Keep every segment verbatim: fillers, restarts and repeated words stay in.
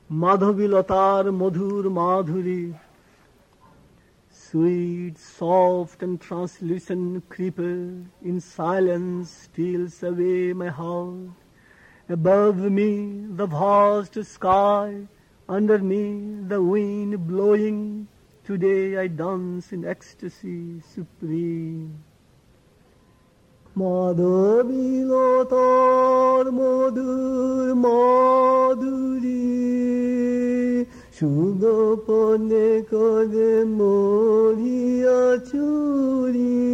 মাধবীলতার মধুর মাধুরী, sweet, soft and translucent creeper, in silence steals away my heart. Above me the vast sky, under me the wind blowing, today I dance in ecstasy supreme. মাধবীলতার মধুর মাধুরী, সুগোপনে করে মরিয়া চুরি,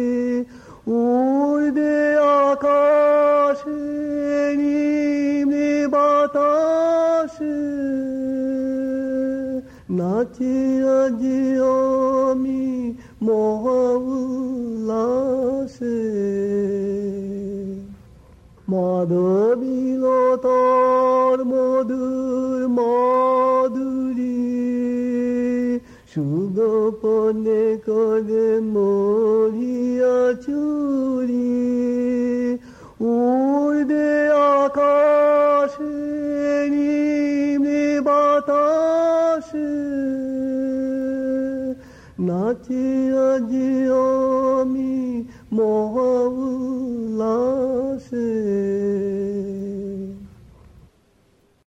উড়বে আকাশে নিম্নে বাতাসে, নাচে আজ আমি মহা উল্লাসে। মাধবীলতার মধুর মাধুরী, সুগোপনে করে মরিয়া চুরি, উড়বে আকাশে নিম্নে বাতাসে, নাচে আজ